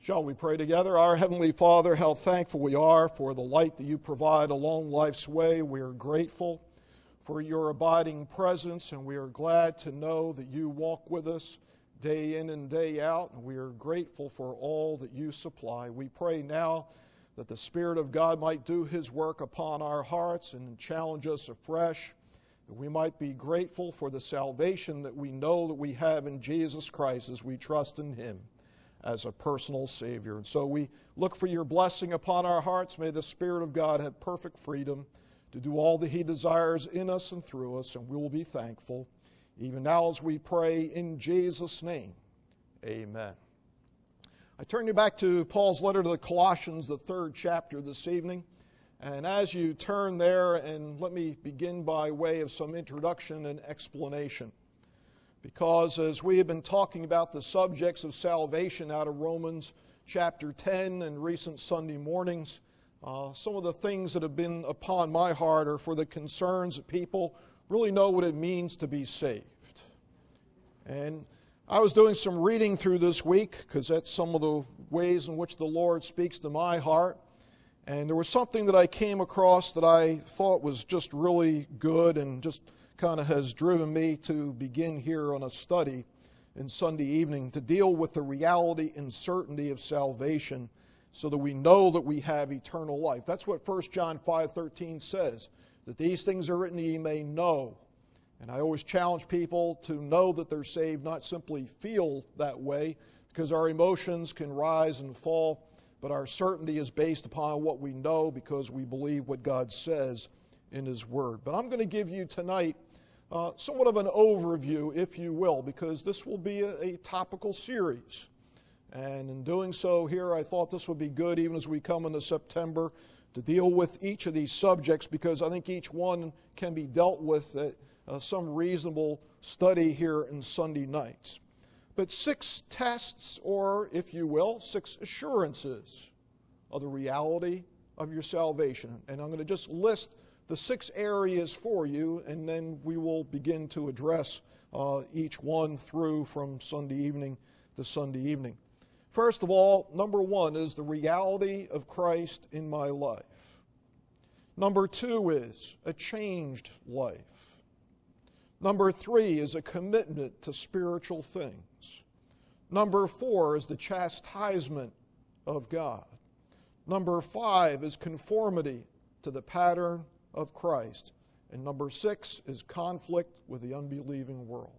Shall we pray together? Our Heavenly Father, how thankful we are for the light that you provide along life's way. We are grateful for your abiding presence, and we are glad to know that you walk with us day in and day out, and we are grateful for all that you supply. We pray now that the Spirit of God might do His work upon our hearts and challenge us afresh, that we might be grateful for the salvation that we know that we have in Jesus Christ as we trust in Him as a personal Savior. And so we look for your blessing upon our hearts. May the Spirit of God have perfect freedom to do all that He desires in us and through us, and we will be thankful. Even now as we pray in Jesus' name, amen. I turn you back to Paul's letter to the Colossians, the 3rd chapter this evening. And as you turn there, and let me begin by way of some introduction and explanation. Because as we have been talking about the subjects of salvation out of Romans chapter 10 and recent Sunday mornings, some of the things that have been upon my heart are for the concerns that people really know what it means to be saved. And I was doing some reading through this week because that's some of the ways in which the Lord speaks to my heart. And there was something that I came across that I thought was just really good and just kind of has driven me to begin here on a study in Sunday evening to deal with the reality and certainty of salvation so that we know that we have eternal life. That's what 1 John 5:13 says, that these things are written that ye may know. And I always challenge people to know that they're saved, not simply feel that way, because our emotions can rise and fall, but our certainty is based upon what we know because we believe what God says in His Word. But I'm going to give you tonight somewhat of an overview, if you will, because this will be a topical series. And in doing so here, I thought this would be good even as we come into September to deal with each of these subjects, because I think each one can be dealt with at some reasonable study here in Sunday nights. But 6 tests, or if you will, 6 assurances of the reality of your salvation. And I'm going to just list the 6 areas for you, and then we will begin to address each one through from Sunday evening to Sunday evening. First of all, number 1 is the reality of Christ in my life. Number 2 is a changed life. Number 3 is a commitment to spiritual things. Number 4 is the chastisement of God. Number 5 is conformity to the pattern of Christ. And number 6 is conflict with the unbelieving world.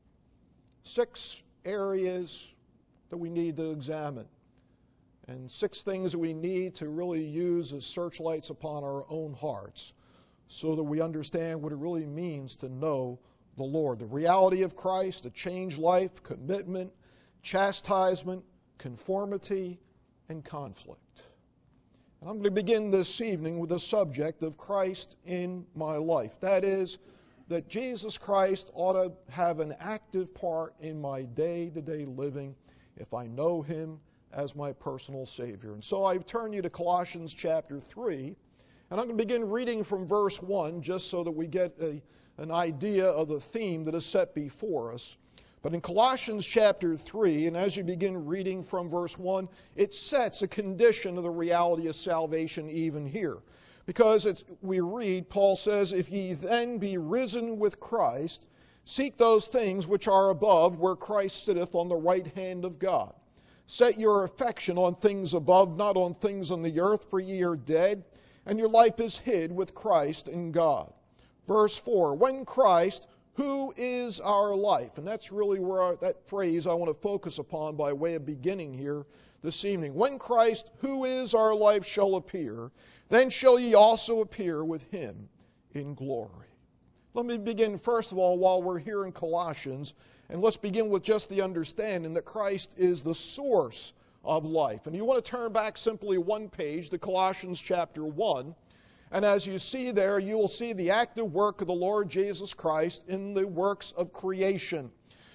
6 areas that we need to examine. And 6 things that we need to really use as searchlights upon our own hearts so that we understand what it really means to know the Lord. The reality of Christ, a changed life, commitment, chastisement, conformity, and conflict. And I'm going to begin this evening with the subject of Christ in my life. That is, that Jesus Christ ought to have an active part in my day-to-day living if I know Him as my personal Savior. And so I turn you to Colossians chapter 3, and I'm going to begin reading from verse 1 just so that we get an idea of the theme that is set before us. But in Colossians chapter 3, and as you begin reading from verse 1, it sets a condition of the reality of salvation even here. Because we read, Paul says, "If ye then be risen with Christ, seek those things which are above, where Christ sitteth on the right hand of God. Set your affection on things above, not on things on the earth, for ye are dead, and your life is hid with Christ in God." Verse 4, "When Christ, who is our life," and that's really where that phrase I want to focus upon by way of beginning here this evening. "When Christ, who is our life, shall appear, then shall ye also appear with Him in glory." Let me begin first of all while we're here in Colossians, and let's begin with just the understanding that Christ is the source of life. And you want to turn back simply one page to Colossians chapter 1. And as you see there, you will see the active work of the Lord Jesus Christ in the works of creation.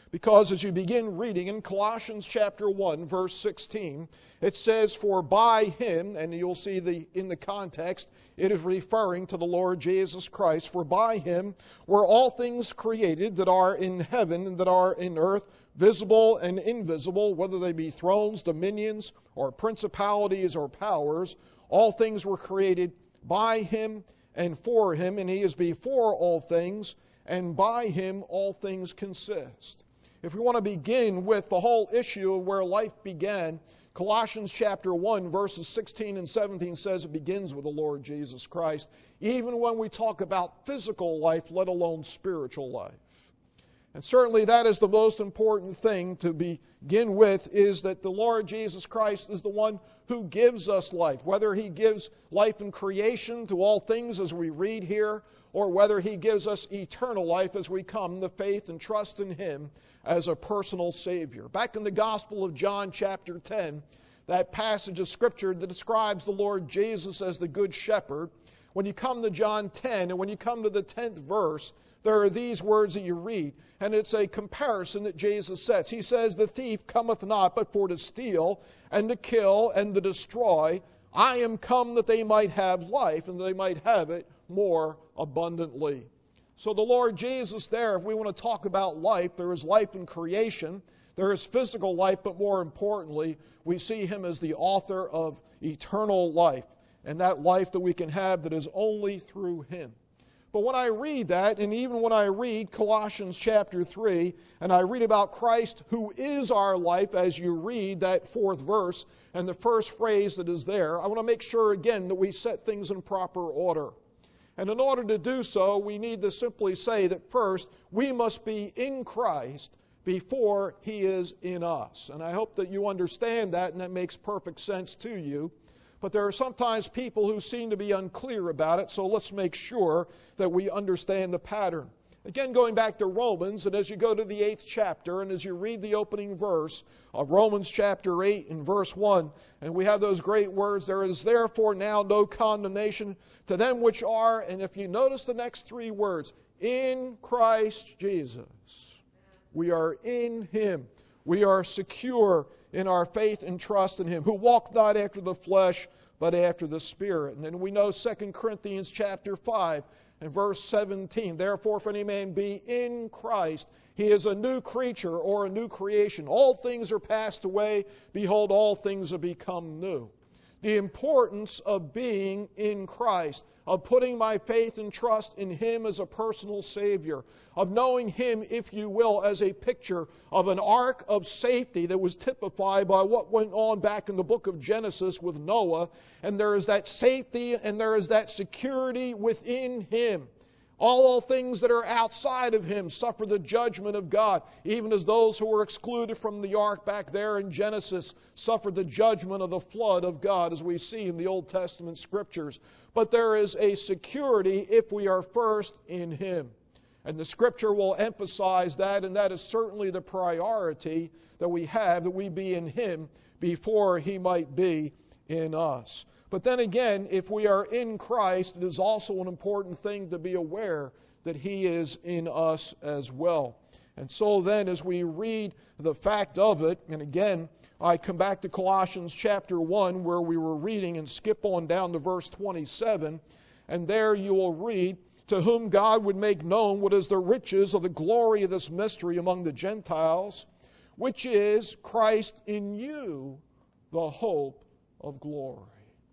Because as you begin reading in Colossians chapter 1, verse 16, it says, "For by him," and you'll see in the context, it is referring to the Lord Jesus Christ, "For by him were all things created that are in heaven and that are in earth, visible and invisible, whether they be thrones, dominions, or principalities or powers. All things were created by him and for him, and he is before all things, and by him all things consist." If we want to begin with the whole issue of where life began, Colossians chapter 1, verses 16 and 17 says it begins with the Lord Jesus Christ, even when we talk about physical life, let alone spiritual life. And certainly that is the most important thing to begin with, is that the Lord Jesus Christ is the one who gives us life. Whether he gives life in creation to all things as we read here, or whether he gives us eternal life as we come to faith and trust in him as a personal Savior. Back in the Gospel of John chapter 10, that passage of Scripture that describes the Lord Jesus as the Good Shepherd, when you come to John 10 and when you come to the 10th verse, there are these words that you read, and it's a comparison that Jesus sets. He says, "The thief cometh not but for to steal and to kill and to destroy. I am come that they might have life, and that they might have it more abundantly." So the Lord Jesus there, if we want to talk about life, there is life in creation, there is physical life, but more importantly, we see him as the author of eternal life, and that life that we can have that is only through him. But when I read that, and even when I read Colossians chapter 3, and I read about Christ who is our life, as you read that fourth verse and the first phrase that is there, I want to make sure again that we set things in proper order. And in order to do so, we need to simply say that first, we must be in Christ before he is in us. And I hope that you understand that, and that makes perfect sense to you. But there are sometimes people who seem to be unclear about it, so let's make sure that we understand the pattern. Again, going back to Romans, and as you go to the 8th chapter, and as you read the opening verse of Romans chapter 8 and verse 1, and we have those great words, "There is therefore now no condemnation to them which are," and if you notice the next three words, "in Christ Jesus." We are in him. We are secure in our faith and trust in him, who walk not after the flesh, but after the Spirit. And then we know 2 Corinthians chapter 5 and verse 17, "Therefore if any man be in Christ, he is a new creature," or a new creation. "All things are passed away. Behold, all things have become new." The importance of being in Christ, of putting my faith and trust in him as a personal Savior, of knowing him, if you will, as a picture of an ark of safety that was typified by what went on back in the book of Genesis with Noah. And there is that safety and there is that security within him. All things that are outside of him suffer the judgment of God, even as those who were excluded from the ark back there in Genesis suffered the judgment of the flood of God, as we see in the Old Testament Scriptures. But there is a security if we are first in him. And the Scripture will emphasize that, and that is certainly the priority that we have, that we be in him before he might be in us. But then again, if we are in Christ, it is also an important thing to be aware that he is in us as well. And so then, as we read the fact of it, and again, I come back to Colossians chapter 1 where we were reading, and skip on down to verse 27, and there you will read, "To whom God would make known what is the riches of the glory of this mystery among the Gentiles, which is Christ in you, the hope of glory."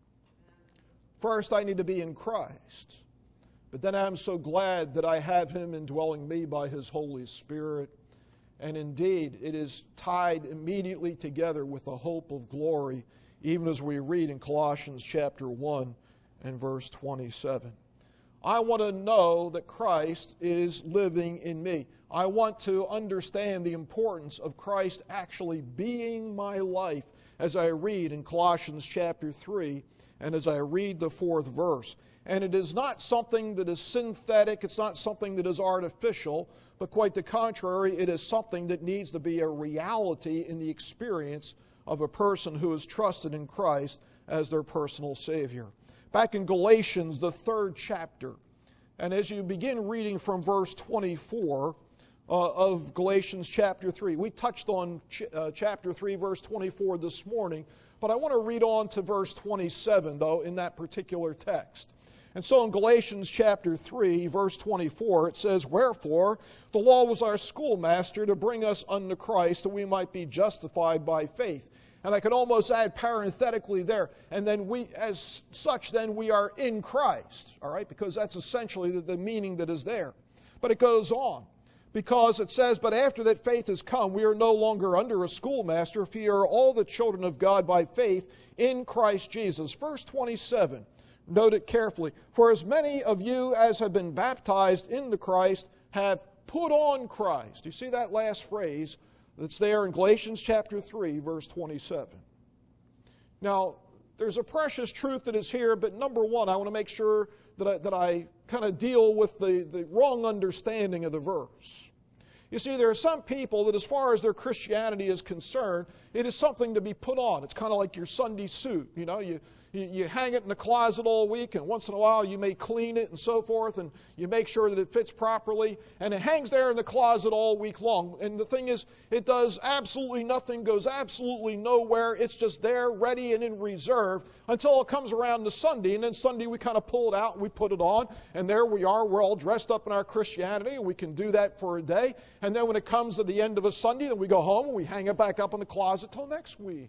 First, I need to be in Christ. But then I'm so glad that I have him indwelling me by his Holy Spirit. And indeed, it is tied immediately together with the hope of glory, even as we read in Colossians chapter 1 and verse 27. I want to know that Christ is living in me. I want to understand the importance of Christ actually being my life as I read in Colossians chapter 3 and as I read the 4th verse. And it is not something that is synthetic, it's not something that is artificial, but quite the contrary, it is something that needs to be a reality in the experience of a person who has trusted in Christ as their personal Savior. Back in Galatians, the 3rd chapter, and as you begin reading from verse 24, of Galatians chapter 3. We touched on chapter 3, verse 24 this morning, but I want to read on to verse 27, though, in that particular text. And so in Galatians chapter 3, verse 24, it says, "Wherefore the law was our schoolmaster to bring us unto Christ, that we might be justified by faith." And I could almost add parenthetically there, and then we, as such, then we are in Christ, all right? Because that's essentially the meaning that is there. But it goes on, because it says, "But after that faith is come, we are no longer under a schoolmaster, for ye are all the children of God by faith in Christ Jesus." Verse 27. Note it carefully. "For as many of you as have been baptized into Christ have put on Christ." You see that last phrase that's there in Galatians chapter 3, verse 27. Now, there's a precious truth that is here, but number one, I want to make sure that I kind of deal with the wrong understanding of the verse. You see, there are some people that as far as their Christianity is concerned, it is something to be put on. It's kind of like your Sunday suit. You know, you hang it in the closet all week, and once in a while you may clean it and so forth, and you make sure that it fits properly, and it hangs there in the closet all week long. And the thing is, it does absolutely nothing, goes absolutely nowhere. It's just there, ready and in reserve, until it comes around to Sunday, and then Sunday we kind of pull it out and we put it on, and there we are, we're all dressed up in our Christianity, and we can do that for a day. And then when it comes to the end of a Sunday, then we go home and we hang it back up in the closet till next week.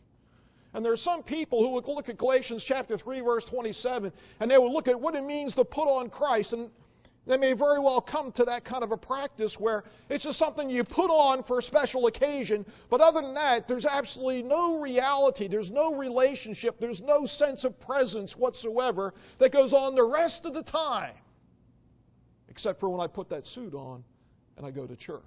And there are some people who would look at Galatians chapter 3, verse 27, and they would look at what it means to put on Christ. And they may very well come to that kind of a practice where it's just something you put on for a special occasion. But other than that, there's absolutely no reality. There's no relationship. There's no sense of presence whatsoever that goes on the rest of the time. Except for when I put that suit on and I go to church.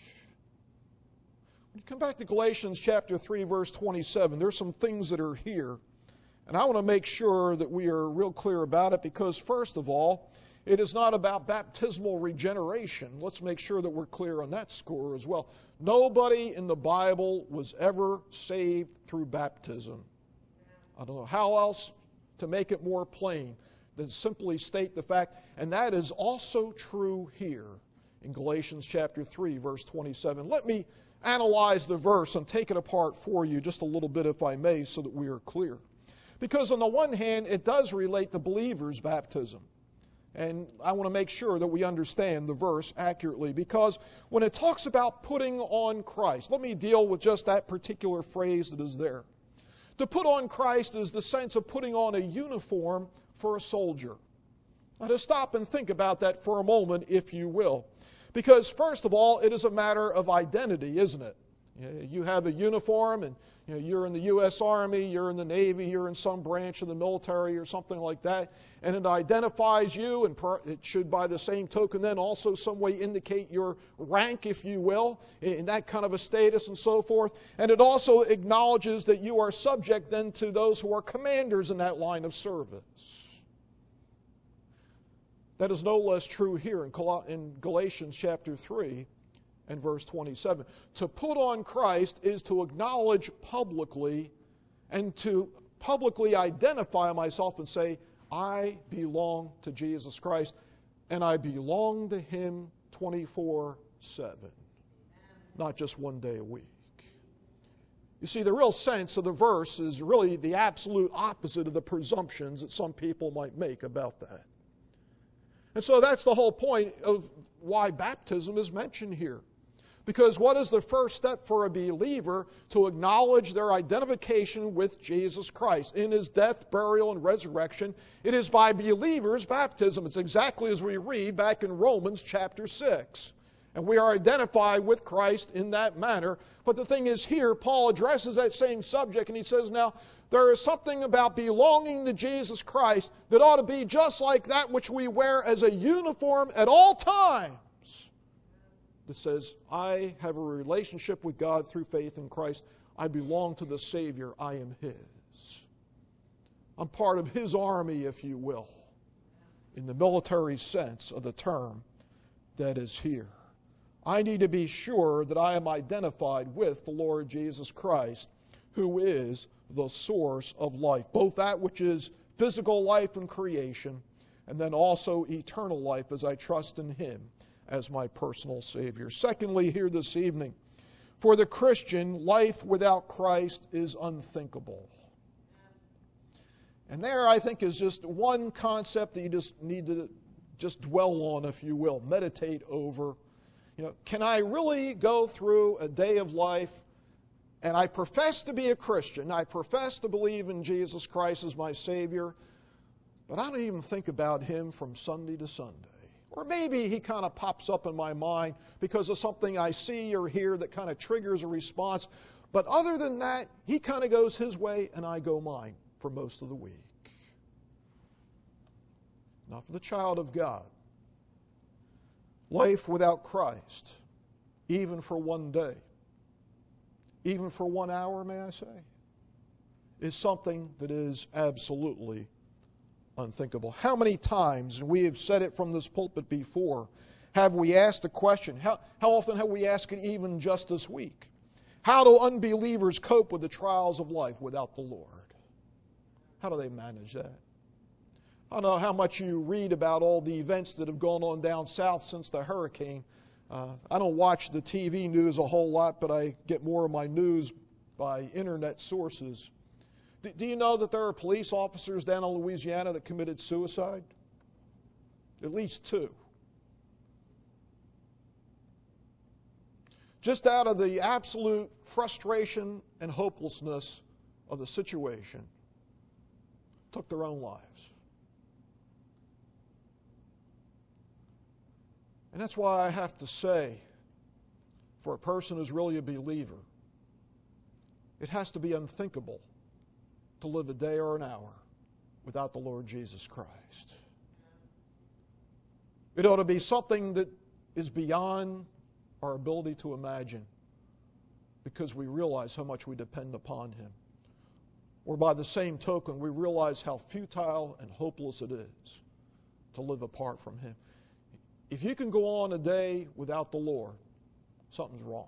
When you come back to Galatians chapter 3, verse 27, there's some things that are here. And I want to make sure that we are real clear about it because, first of all, it is not about baptismal regeneration. Let's make sure that we're clear on that score as well. Nobody in the Bible was ever saved through baptism. I don't know how else to make it more plain than simply state the fact, and that is also true here in Galatians chapter 3, verse 27. Let me analyze the verse and take it apart for you just a little bit, if I may, so that we are clear. Because on the one hand, it does relate to believers' baptism. And I want to make sure that we understand the verse accurately, because when it talks about putting on Christ, let me deal with just that particular phrase that is there. To put on Christ is the sense of putting on a uniform for a soldier. Now, to stop and think about that for a moment, if you will. Because, first of all, it is a matter of identity, isn't it? You have a uniform, and you're in the U.S. Army, you're in the Navy, you're in some branch of the military or something like that, and it identifies you, and it should, by the same token, then also some way indicate your rank, if you will, in that kind of a status and so forth. And it also acknowledges that you are subject then to those who are commanders in that line of service. That is no less true here in Galatians chapter 3 and verse 27. To put on Christ is to acknowledge publicly and to publicly identify myself and say, I belong to Jesus Christ and I belong to Him 24/7, not just one day a week. You see, the real sense of the verse is really the absolute opposite of the presumptions that some people might make about that. And so that's the whole point of why baptism is mentioned here. Because what is the first step for a believer? To acknowledge their identification with Jesus Christ in His death, burial, and resurrection. It is by believers' baptism. It's exactly as we read back in Romans chapter 6. And we are identified with Christ in that manner. But the thing is here, Paul addresses that same subject and he says, now, there is something about belonging to Jesus Christ that ought to be just like that which we wear as a uniform at all times. That says, I have a relationship with God through faith in Christ. I belong to the Savior. I am His. I'm part of His army, if you will, in the military sense of the term that is here. I need to be sure that I am identified with the Lord Jesus Christ, who is the source of life, both that which is physical life and creation, and then also eternal life as I trust in Him as my personal Savior. Secondly, here this evening, for the Christian, life without Christ is unthinkable. And there, I think, is just one concept that you just need to just dwell on, if you will, meditate over. Can I really go through a day of life, and I profess to be a Christian, I profess to believe in Jesus Christ as my Savior, but I don't even think about Him from Sunday to Sunday. Or maybe He kind of pops up in my mind because of something I see or hear that kind of triggers a response. But other than that, He kind of goes His way and I go mine for most of the week. Now, for the child of God, life without Christ, even for one day, even for 1 hour, may I say, is something that is absolutely unthinkable. How many times, and we have said it from this pulpit before, have we asked the question, how often have we asked it even just this week? How do unbelievers cope with the trials of life without the Lord? How do they manage that? I don't know how much you read about all the events that have gone on down south since the hurricane. I don't watch the TV news a whole lot, but I get more of my news by internet sources. Do you know that there are police officers down in Louisiana that committed suicide? At least 2. Just out of the absolute frustration and hopelessness of the situation, took their own lives. And that's why I have to say, for a person who's really a believer, it has to be unthinkable to live a day or an hour without the Lord Jesus Christ. It ought to be something that is beyond our ability to imagine because we realize how much we depend upon Him. Or by the same token, we realize how futile and hopeless it is to live apart from Him. If you can go on a day without the Lord, something's wrong.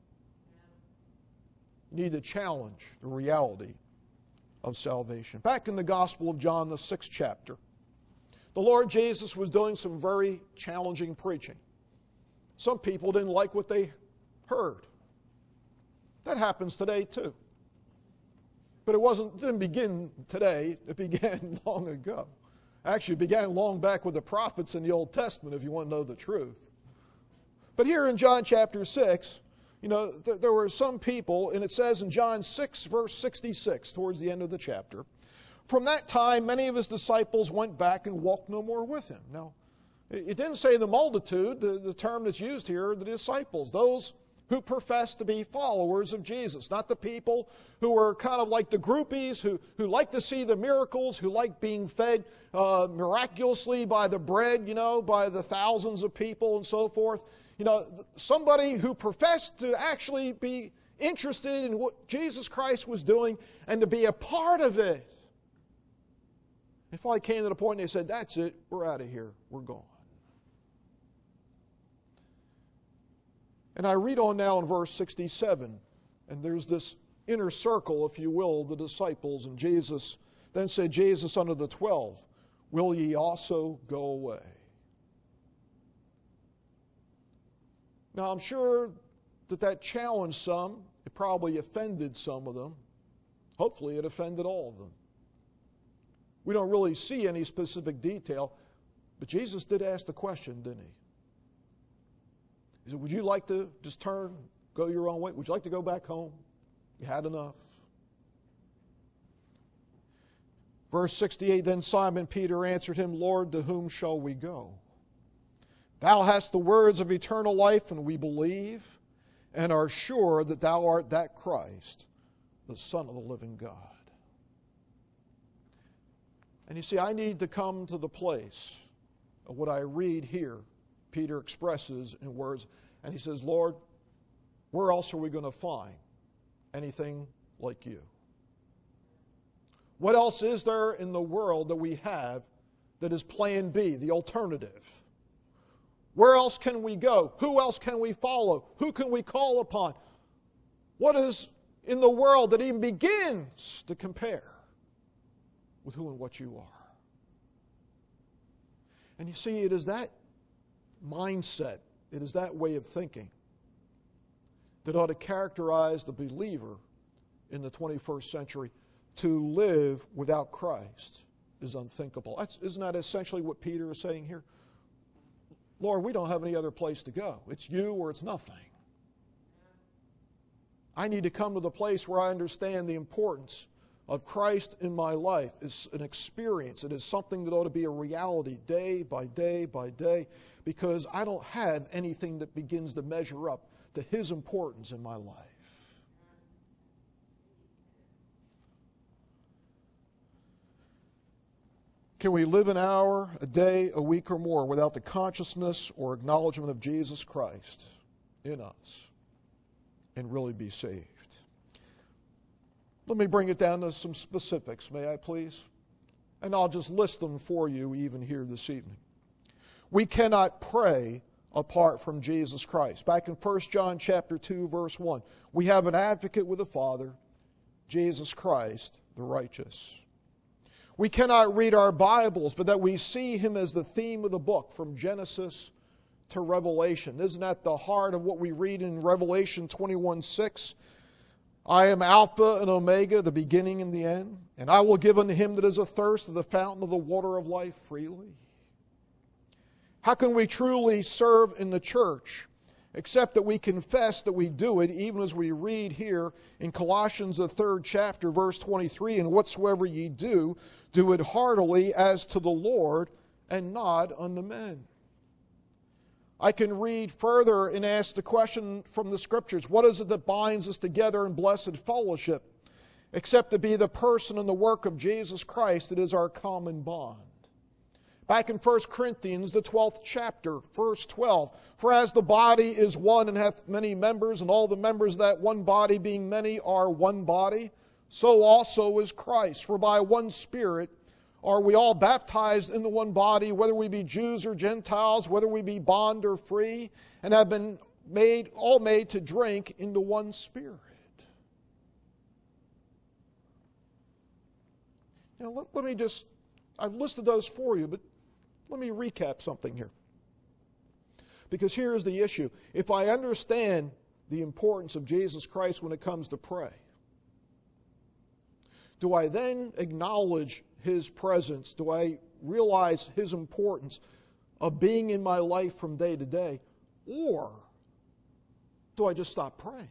You need to challenge the reality of salvation. Back in the Gospel of John, the 6th chapter, the Lord Jesus was doing some very challenging preaching. Some people didn't like what they heard. That happens today too. But it didn't begin today, it began long ago. Actually, it began long back with the prophets in the Old Testament, if you want to know the truth. But here in John chapter 6, there were some people, and it says in John 6, verse 66, towards the end of the chapter, from that time many of His disciples went back and walked no more with Him. Now, it didn't say the multitude, the term that's used here, the disciples, those who profess to be followers of Jesus, not the people who are kind of like the groupies, who like to see the miracles, who like being fed miraculously by the bread, by the thousands of people and so forth. Somebody who professed to actually be interested in what Jesus Christ was doing and to be a part of it. They finally came to the point and they said, that's it, we're out of here, we're gone. And I read on now in verse 67, and there's this inner circle, if you will, the disciples, and Jesus then said, Jesus unto the 12, will ye also go away? Now I'm sure that challenged some. It probably offended some of them. Hopefully it offended all of them. We don't really see any specific detail, but Jesus did ask the question, didn't He? He said, would you like to just turn, go your own way? Would you like to go back home? You had enough. Verse 68, then Simon Peter answered Him, Lord, to whom shall we go? Thou hast the words of eternal life, and we believe and are sure that Thou art that Christ, the Son of the living God. And you see, I need to come to the place of what I read here. Peter expresses in words, and he says, Lord, where else are we going to find anything like You? What else is there in the world that we have that is plan B, the alternative? Where else can we go? Who else can we follow? Who can we call upon? What is in the world that even begins to compare with who and what You are? And you see, it is that mindset it is that way of thinking that ought to characterize the believer in the 21st century. To live without Christ is unthinkable. Isn't that essentially what Peter is saying here? Lord, we don't have any other place to go. It's you or it's nothing. I need to come to the place where I understand the importance of Christ in my life. It's an experience. It is something that ought to be a reality day by day by day, because I don't have anything that begins to measure up to His importance in my life. Can we live an hour, a day, a week, or more without the consciousness or acknowledgement of Jesus Christ in us and really be saved? Let me bring it down to some specifics, may I please? And I'll just list them for you even here this evening. We cannot pray apart from Jesus Christ. Back in 1 John chapter 2, verse 1, we have an advocate with the Father, Jesus Christ, the righteous. We cannot read our Bibles, but that we see Him as the theme of the book from Genesis to Revelation. Isn't that the heart of what we read in Revelation 21:6? I am Alpha and Omega, the beginning and the end, and I will give unto him that is athirst of the fountain of the water of life freely. How can we truly serve in the church except that we confess that we do it, even as we read here in Colossians the 3rd chapter, verse 23, and whatsoever ye do, do it heartily as to the Lord and not unto men. I can read further and ask the question from the Scriptures, what is it that binds us together in blessed fellowship, except to be the person and the work of Jesus Christ? It is our common bond. Back in 1 Corinthians, the 12th chapter, verse 12, for as the body is one and hath many members, and all the members of that one body being many are one body, so also is Christ. For by one Spirit are we all baptized into one body, whether we be Jews or Gentiles, whether we be bond or free, and have been all made to drink into one Spirit. Now, let me just, I've listed those for you, but let me recap something here. Because here's the issue. If I understand the importance of Jesus Christ when it comes to pray, do I then acknowledge His presence? Do I realize His importance of being in my life from day to day? Or do I just stop praying?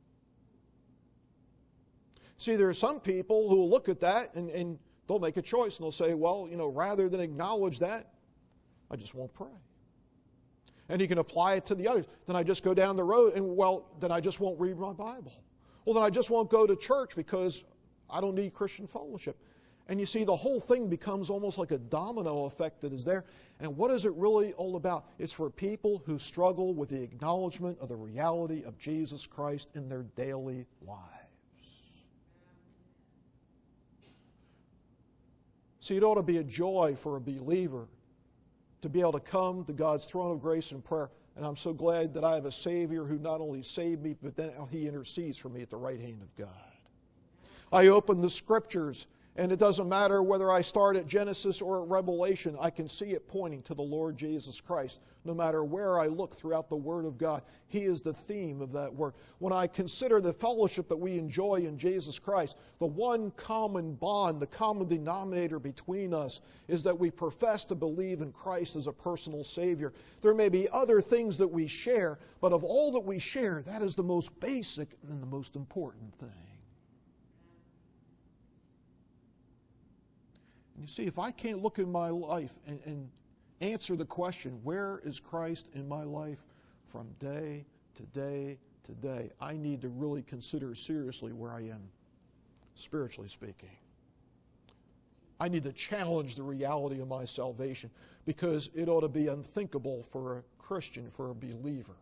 See, there are some people who will look at that and they'll make a choice and they'll say, well, rather than acknowledge that, I just won't pray. And you can apply it to the others. Then I just go down the road and, then I just won't read my Bible. Well, then I just won't go to church because I don't need Christian fellowship. And you see, the whole thing becomes almost like a domino effect that is there. And what is it really all about? It's for people who struggle with the acknowledgement of the reality of Jesus Christ in their daily lives. See, it ought to be a joy for a believer to be able to come to God's throne of grace in prayer. And I'm so glad that I have a Savior who not only saved me, but then He intercedes for me at the right hand of God. I open the Scriptures, and it doesn't matter whether I start at Genesis or at Revelation, I can see it pointing to the Lord Jesus Christ. No matter where I look throughout the Word of God, He is the theme of that Word. When I consider the fellowship that we enjoy in Jesus Christ, the one common bond, the common denominator between us is that we profess to believe in Christ as a personal Savior. There may be other things that we share, but of all that we share, that is the most basic and the most important thing. And you see, if I can't look in my life and answer the question, where is Christ in my life from day to day to day, I need to really consider seriously where I am, spiritually speaking. I need to challenge the reality of my salvation, because it ought to be unthinkable for a Christian, for a believer,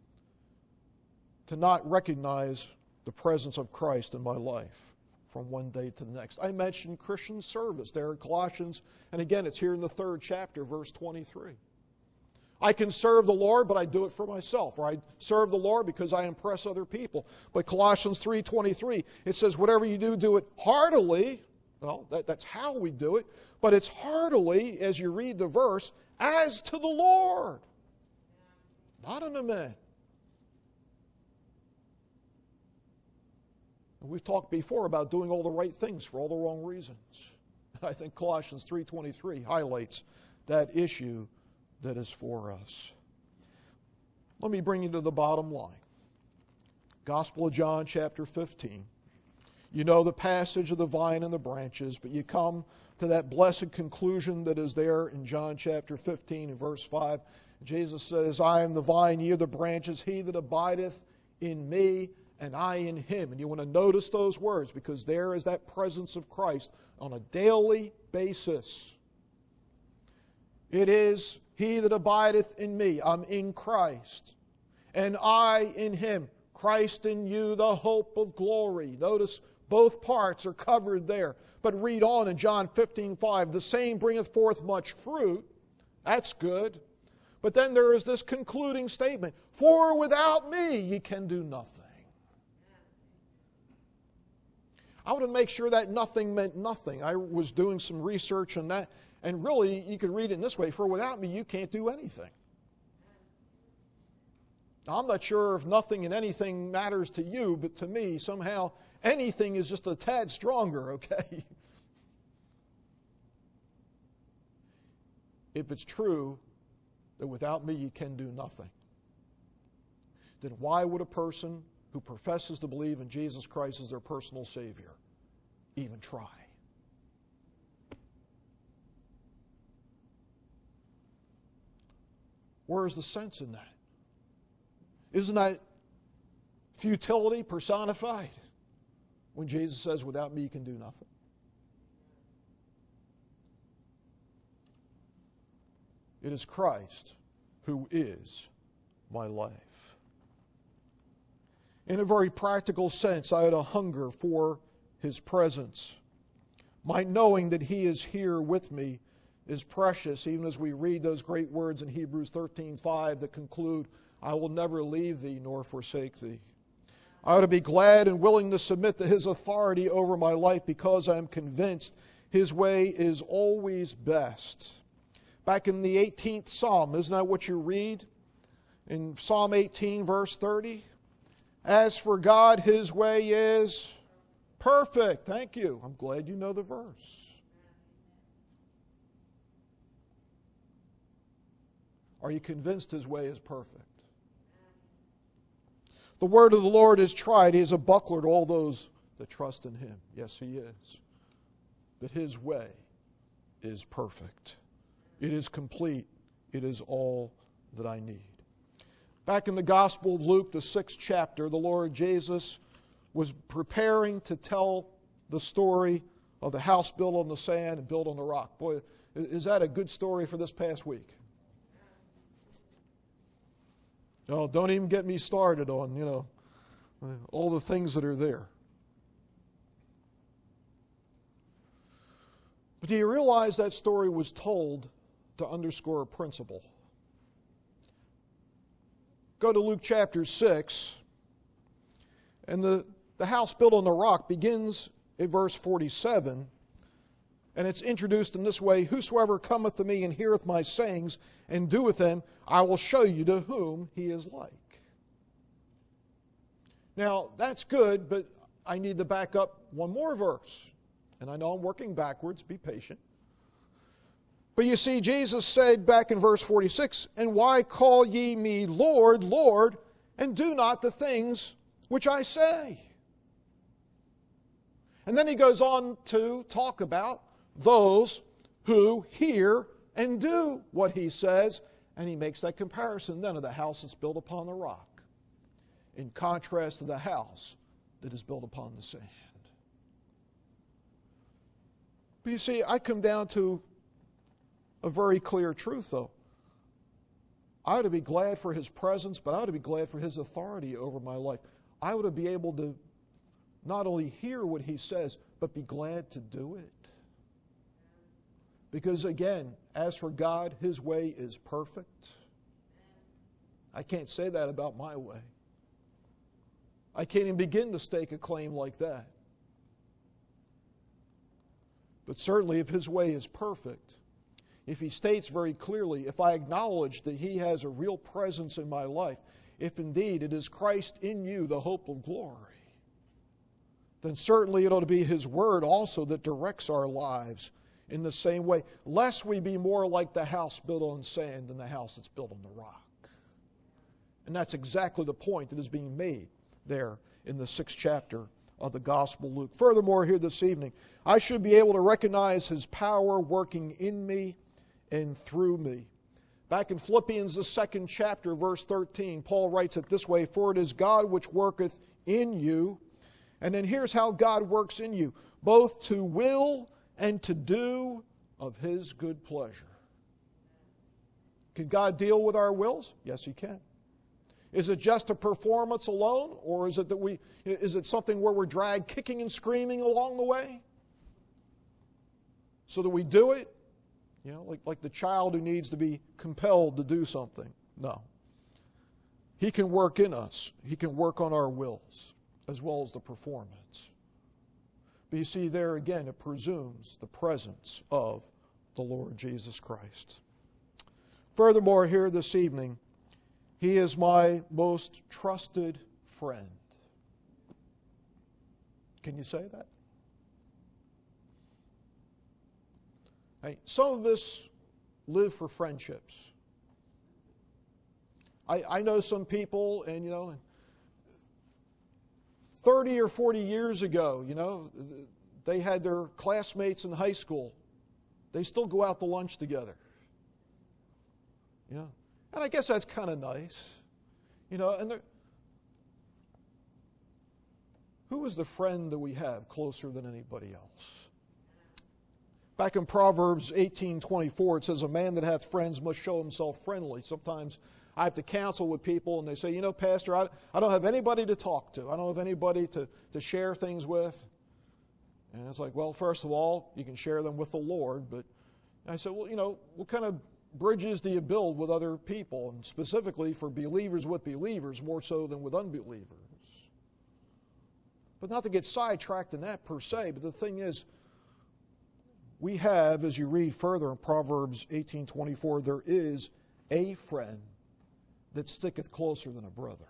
to not recognize the presence of Christ in my life from one day to the next. I mentioned Christian service there in Colossians, and again, it's here in the 3rd chapter, verse 23. I can serve the Lord, but I do it for myself, or I serve the Lord because I impress other people. But Colossians 3:23, it says, whatever you do, do it heartily. Well, that's how we do it, but it's heartily, as you read the verse, as to the Lord. not unto men. And we've talked before about doing all the right things for all the wrong reasons. I think Colossians 3:23 highlights that issue that is for us. Let me bring you to the bottom line. Gospel of John, chapter 15. You know the passage of the vine and the branches, but you come to that blessed conclusion that is there in John chapter 15 and verse 5. Jesus says, I am the vine, ye are the branches, he that abideth in me, and I in him. And you want to notice those words, because there is that presence of Christ on a daily basis. It is he that abideth in me. I'm in Christ. And I in him. Christ in you, the hope of glory. Notice both parts are covered there. But read on in John 15:5. The same bringeth forth much fruit. That's good. But then there is this concluding statement. For without me ye can do nothing. I wanted to make sure that nothing meant nothing. I was doing some research on that. And really, you could read it in this way. For without me, you can't do anything. Now, I'm not sure if nothing and anything matters to you, but to me, somehow, anything is just a tad stronger, okay? If it's true that without me you can do nothing, then why would a person who professes to believe in Jesus Christ as their personal Savior even try? Where is the sense in that? Isn't that futility personified when Jesus says, without me you can do nothing? It is Christ who is my life. In a very practical sense, I had a hunger for His presence. My knowing that He is here with me is precious, even as we read those great words in Hebrews 13:5 that conclude, I will never leave thee nor forsake thee. I ought to be glad and willing to submit to His authority over my life because I am convinced His way is always best. Back in the 18th Psalm, isn't that what you read? In Psalm 18, verse 30. As for God, His way is perfect. Thank you. I'm glad you know the verse. Are you convinced His way is perfect? The word of the Lord is tried. He is a buckler to all those that trust in Him. Yes, He is. But His way is perfect. It is complete. It is all that I need. Back in the Gospel of Luke, the 6th chapter, the Lord Jesus was preparing to tell the story of the house built on the sand and built on the rock. Boy, is that a good story for this past week? No, don't even get me started on, all the things that are there. But do you realize that story was told to underscore a principle? Go to Luke chapter 6, and the house built on the rock begins at verse 47, and it's introduced in this way, whosoever cometh to me and heareth my sayings and doeth them, I will show you to whom he is like. Now, that's good, but I need to back up one more verse. And I know I'm working backwards, be patient. But you see, Jesus said back in verse 46, and why call ye me Lord, Lord, and do not the things which I say? And then he goes on to talk about those who hear and do what he says, and he makes that comparison then of the house that's built upon the rock, in contrast to the house that is built upon the sand. But you see, I come down to a very clear truth, though. I ought to be glad for His presence, but I ought to be glad for His authority over my life. I ought to be able to not only hear what He says, but be glad to do it. Because again, as for God, His way is perfect. I can't say that about my way. I can't even begin to stake a claim like that. But certainly if His way is perfect, if he states very clearly, if I acknowledge that he has a real presence in my life, if indeed it is Christ in you, the hope of glory, then certainly it ought to be his word also that directs our lives in the same way, lest we be more like the house built on sand than the house that's built on the rock. And that's exactly the point that is being made there in the 6th chapter of the Gospel of Luke. Furthermore, here this evening, I should be able to recognize his power working in me and through me. Back in Philippians, the 2nd chapter, verse 13, Paul writes it this way, for it is God which worketh in you. And then here's how God works in you, both to will and to do of his good pleasure. Can God deal with our wills? Yes, he can. Is it just a performance alone, or is it something where we're dragged kicking and screaming along the way? So that we do it, like the child who needs to be compelled to do something. No. He can work in us. He can work on our wills as well as the performance. But you see, there again, it presumes the presence of the Lord Jesus Christ. Furthermore, here this evening, he is my most trusted friend. Can you say that? Hey, some of us live for friendships. I know some people, and 30 or 40 years ago, they had their classmates in high school. They still go out to lunch together. And I guess that's kind of nice. Who is the friend that we have closer than anybody else? Back in Proverbs 18:24, it says, a man that hath friends must show himself friendly. Sometimes I have to counsel with people and they say, Pastor, I don't have anybody to talk to. I don't have anybody to share things with. And it's like, well, first of all, you can share them with the Lord. But I said, well, what kind of bridges do you build with other people? And specifically for believers with believers, more so than with unbelievers. But not to get sidetracked in that per se, but the thing is, we have, as you read further in Proverbs 18:24, there is a friend that sticketh closer than a brother.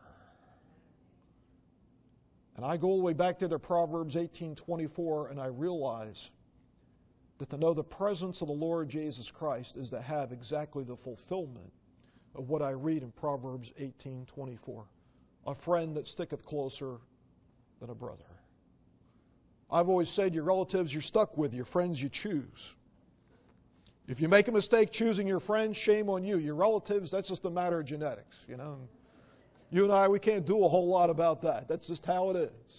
And I go all the way back to the Proverbs 18:24, and I realize that to know the presence of the Lord Jesus Christ is to have exactly the fulfillment of what I read in Proverbs 18:24. A friend that sticketh closer than a brother. I've always said your relatives you're stuck with, your friends you choose. If you make a mistake choosing your friends, shame on you. Your relatives, that's just a matter of genetics, You and I, we can't do a whole lot about that. That's just how it is.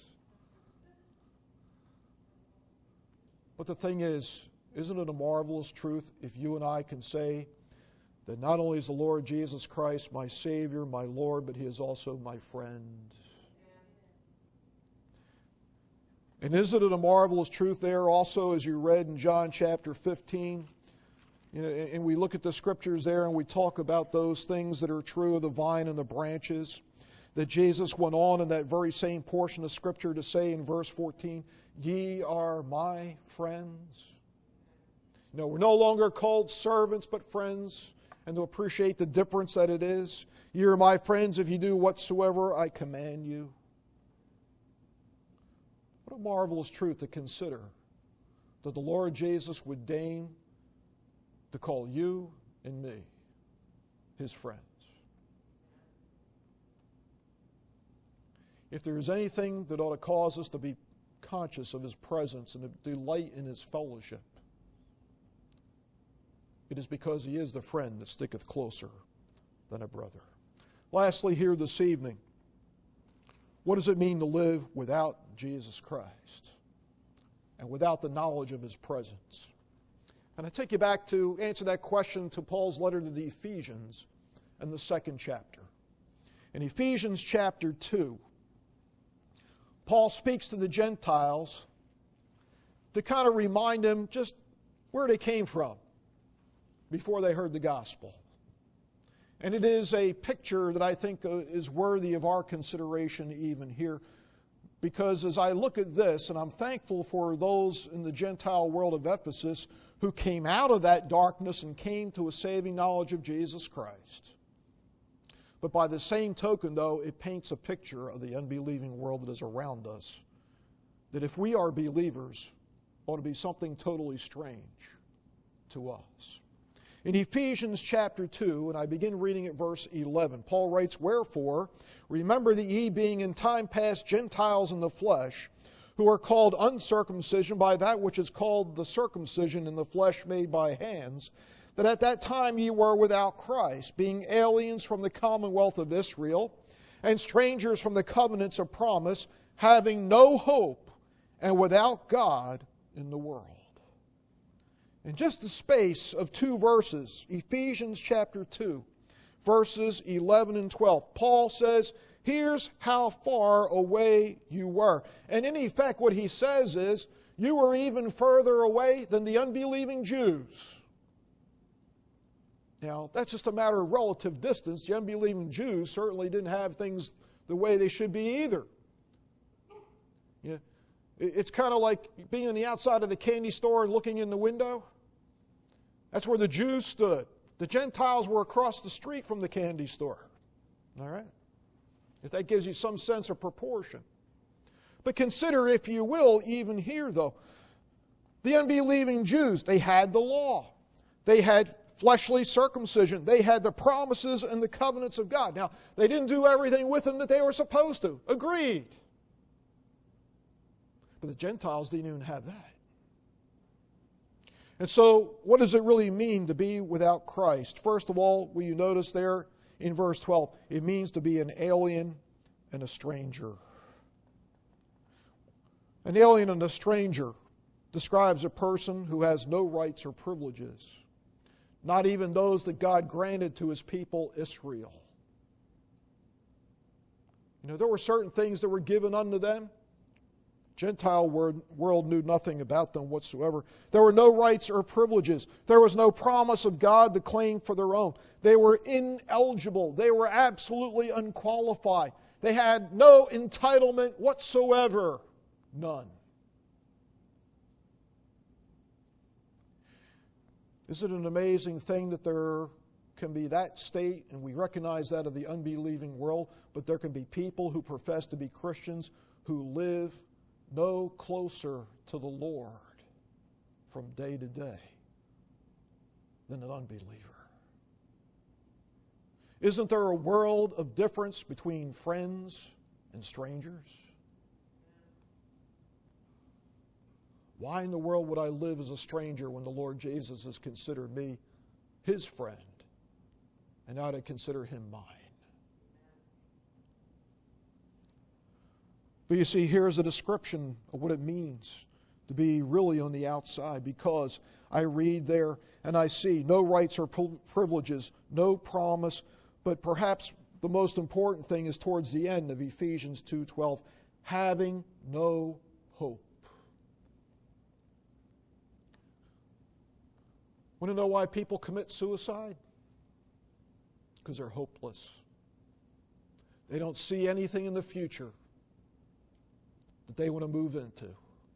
But the thing is, isn't it a marvelous truth if you and I can say that not only is the Lord Jesus Christ my Savior, my Lord, but He is also my friend? And isn't it a marvelous truth there also, as you read in John chapter 15? And we look at the scriptures there and we talk about those things that are true of the vine and the branches, that Jesus went on in that very same portion of scripture to say in verse 14, ye are my friends. No, we're no longer called servants but friends, and to appreciate the difference that it is. Ye are my friends if you do whatsoever I command you. What a marvelous truth to consider, that the Lord Jesus would deign to call you and me His friends. If there is anything that ought to cause us to be conscious of His presence and to delight in His fellowship, it is because He is the friend that sticketh closer than a brother. Lastly, here this evening, what does it mean to live without Jesus Christ and without the knowledge of His presence? And I take you back to answer that question to Paul's letter to the Ephesians in the 2nd chapter. In Ephesians chapter 2, Paul speaks to the Gentiles to kind of remind them just where they came from before they heard the gospel. And it is a picture that I think is worthy of our consideration even here. Because as I look at this, and I'm thankful for those in the Gentile world of Ephesus who came out of that darkness and came to a saving knowledge of Jesus Christ. But by the same token, though, it paints a picture of the unbelieving world that is around us. That if we are believers, it ought to be something totally strange to us. In Ephesians chapter 2, and I begin reading at verse 11, Paul writes, "Wherefore, remember that ye being in time past Gentiles in the flesh, who are called uncircumcision by that which is called the circumcision in the flesh made by hands, that at that time ye were without Christ, being aliens from the commonwealth of Israel, and strangers from the covenants of promise, having no hope, and without God in the world." In just the space of 2 verses, Ephesians chapter 2, verses 11 and 12, Paul says, here's how far away you were. And in effect, what he says is, you were even further away than the unbelieving Jews. Now, that's just a matter of relative distance. The unbelieving Jews certainly didn't have things the way they should be either. Yeah. It's kind of like being on the outside of the candy store and looking in the window. That's where the Jews stood. The Gentiles were across the street from the candy store. All right? If that gives you some sense of proportion. But consider, if you will, even here, though, the unbelieving Jews, they had the law. They had fleshly circumcision. They had the promises and the covenants of God. Now, they didn't do everything with them that they were supposed to. Agreed. But the Gentiles didn't even have that. And so, what does it really mean to be without Christ? First of all, will you notice there in verse 12, it means to be an alien and a stranger. An alien and a stranger describes a person who has no rights or privileges, not even those that God granted to His people Israel. You know, there were certain things that were given unto them. Gentile world knew nothing about them whatsoever. There were no rights or privileges. There was no promise of God to claim for their own. They were ineligible. They were absolutely unqualified. They had no entitlement whatsoever. None. Isn't it an amazing thing that there can be that state, and we recognize that of the unbelieving world, but there can be people who profess to be Christians who live no closer to the Lord from day to day than an unbeliever. Isn't there a world of difference between friends and strangers? Why in the world would I live as a stranger when the Lord Jesus has considered me His friend and I to consider Him mine? But you see, here's a description of what it means to be really on the outside, because I read there and I see no rights or privileges, no promise, but perhaps the most important thing is towards the end of Ephesians 2:12, having no hope. Want to know why people commit suicide? Because they're hopeless. They don't see anything in the future that they want to move into.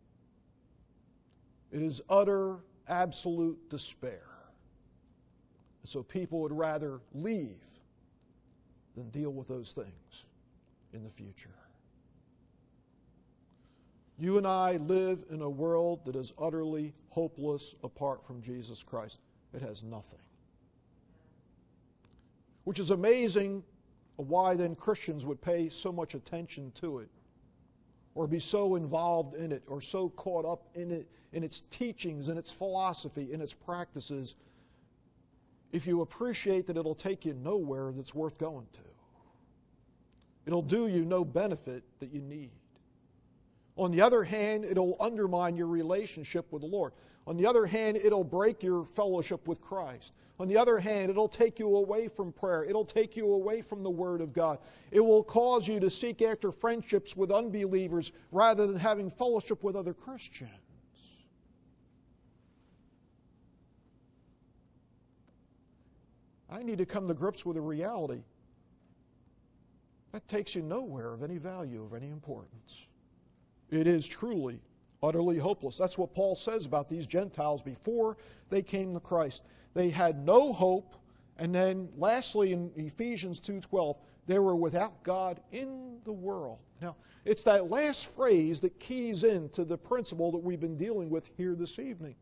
It is utter, absolute despair. So people would rather leave than deal with those things in the future. You and I live in a world that is utterly hopeless apart from Jesus Christ. It has nothing. Which is amazing why then Christians would pay so much attention to it, or be so involved in it, or so caught up in it, in its teachings, in its philosophy, in its practices, if you appreciate that it'll take you nowhere that's worth going to. It'll do you no benefit that you need. On the other hand, it'll undermine your relationship with the Lord. On the other hand, it'll break your fellowship with Christ. On the other hand, it'll take you away from prayer. It'll take you away from the Word of God. It will cause you to seek after friendships with unbelievers rather than having fellowship with other Christians. I need to come to grips with a reality. That takes you nowhere of any value, of any importance. It is truly, utterly hopeless. That's what Paul says about these Gentiles before they came to Christ. They had no hope, and then lastly in Ephesians 2:12, they were without God in the world. Now, it's that last phrase that keys into the principle that we've been dealing with here this evening,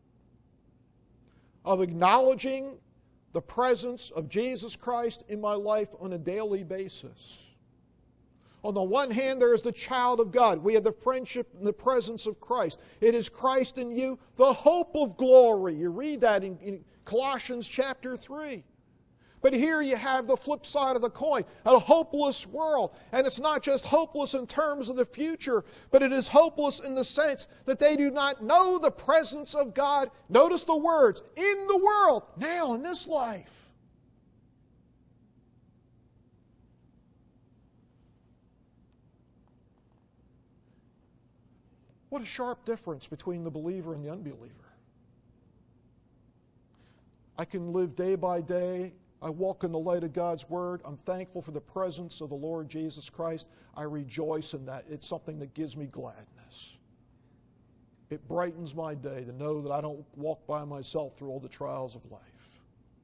of acknowledging the presence of Jesus Christ in my life on a daily basis. On the one hand, there is the child of God. We have the friendship and the presence of Christ. It is Christ in you, the hope of glory. You read that in Colossians chapter 3. But here you have the flip side of the coin, a hopeless world. And it's not just hopeless in terms of the future, but it is hopeless in the sense that they do not know the presence of God. Notice the words, in the world, now in this life. What a sharp difference between the believer and the unbeliever. I can live day by day. I walk in the light of God's Word. I'm thankful for the presence of the Lord Jesus Christ. I rejoice in that. It's something that gives me gladness. It brightens my day to know that I don't walk by myself through all the trials of life.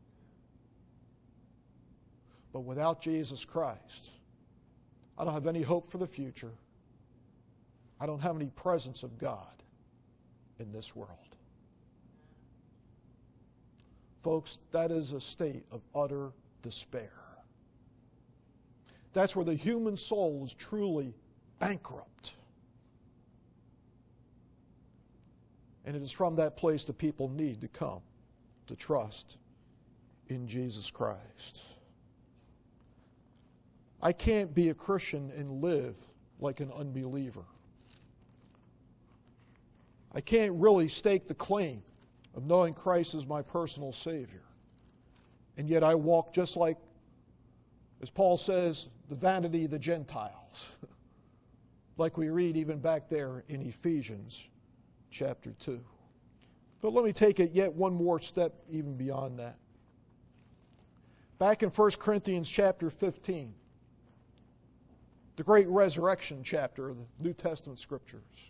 But without Jesus Christ, I don't have any hope for the future. I don't have any presence of God in this world. Folks, that is a state of utter despair. That's where the human soul is truly bankrupt. And it is from that place that people need to come to trust in Jesus Christ. I can't be a Christian and live like an unbeliever. I can't really stake the claim of knowing Christ as my personal Savior. And yet I walk just like, as Paul says, the vanity of the Gentiles. Like we read even back there in Ephesians chapter 2. But let me take it yet one more step even beyond that. Back in 1 Corinthians chapter 15, the great resurrection chapter of the New Testament Scriptures.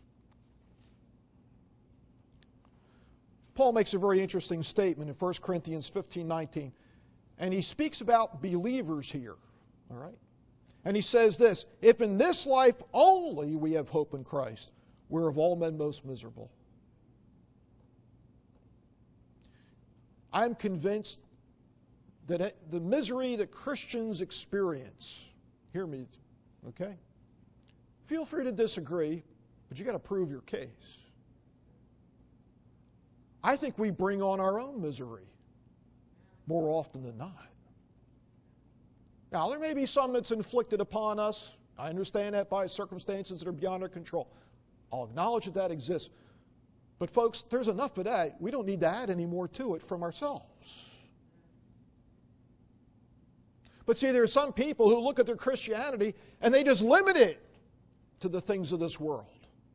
Paul makes a very interesting statement in 1 Corinthians 15:19. And he speaks about believers here. All right? And he says this, if in this life only we have hope in Christ, we're of all men most miserable. I'm convinced that the misery that Christians experience, hear me, okay? Feel free to disagree, but you got to prove your case. I think we bring on our own misery more often than not. Now, there may be some that's inflicted upon us. I understand that by circumstances that are beyond our control. I'll acknowledge that that exists. But folks, there's enough of that. We don't need to add any more to it from ourselves. But see, there are some people who look at their Christianity and they just limit it to the things of this world.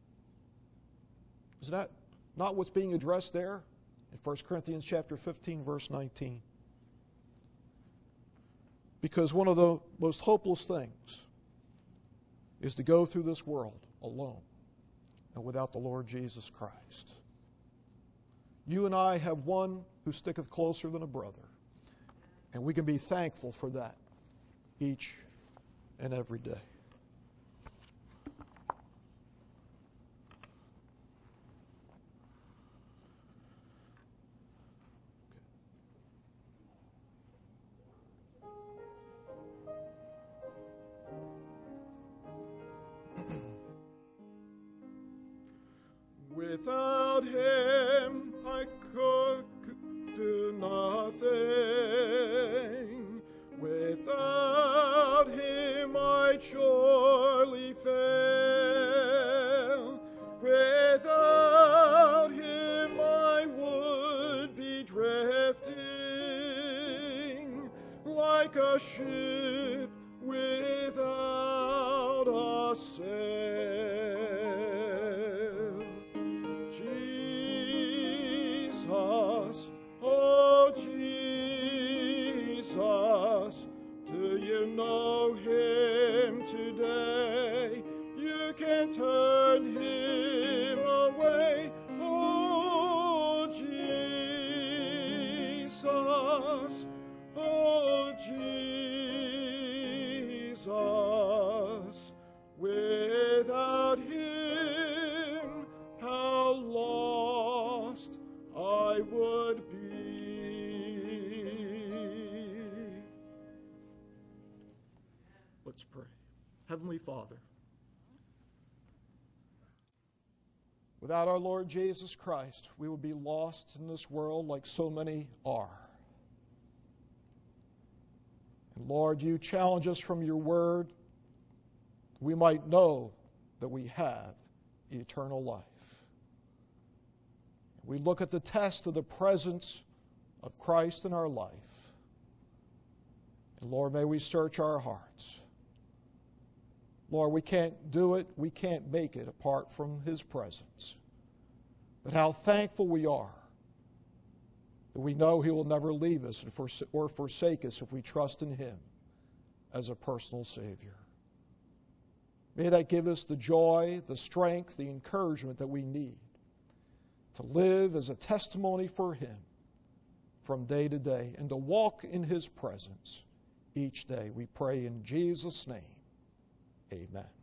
Is that not what's being addressed there in 1 Corinthians chapter 15, verse 19? Because one of the most hopeless things is to go through this world alone and without the Lord Jesus Christ. You and I have one who sticketh closer than a brother, and we can be thankful for that each and every day. Without Him I could do nothing. Without Him I'd surely fail. Without Him I would be drifting like a ship without a sail. Jesus, oh Jesus, do you know Him today? You can turn him away. Oh, Jesus, oh, Jesus, without him, how lost I would be. Let's pray. Heavenly Father, without our Lord Jesus Christ, we would be lost in this world like so many are. And Lord, you challenge us from your word, we might know that we have eternal life. We look at the test of the presence of Christ in our life. And Lord, may we search our hearts. Lord, we can't do it, we can't make it apart from his presence. But how thankful we are that we know he will never leave us or forsake us if we trust in him as a personal Savior. May that give us the joy, the strength, the encouragement that we need to live as a testimony for him from day to day and to walk in his presence each day. We pray in Jesus' name. Amen.